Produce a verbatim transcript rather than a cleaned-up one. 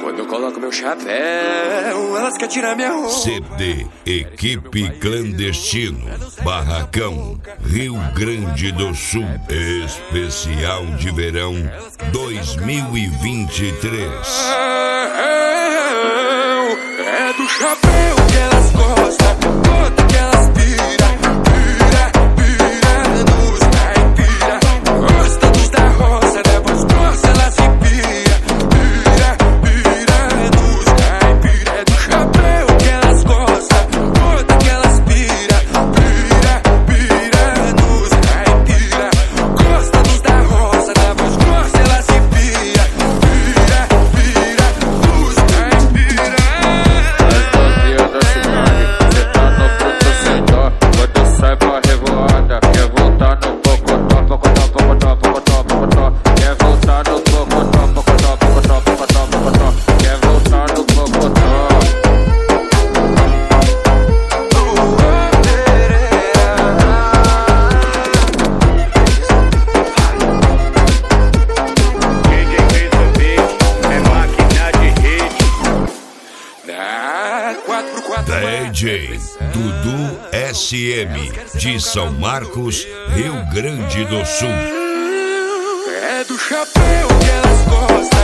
Quando eu coloco meu chapéu, elas querem tirar minha roupa. C D Equipe Clandestino, Barracão, Rio Grande do Sul. Especial de Verão dois mil e vinte e três. É do chapéu que elas gostam, bota que elas pira, pira, pira dos caipira. Gosta dos da roça, da voz grossa, elas se pira, pira, pira dos caipira. É do chapéu que elas gostam, bota que elas pira, pira, pira dos caipira. Gosta dos da roça, da voz grossa, elas se pira, pira, pira dos caipira. D J Dudu S M, de São Marcos, Rio Grande do Sul. É do chapéu que elas gostam.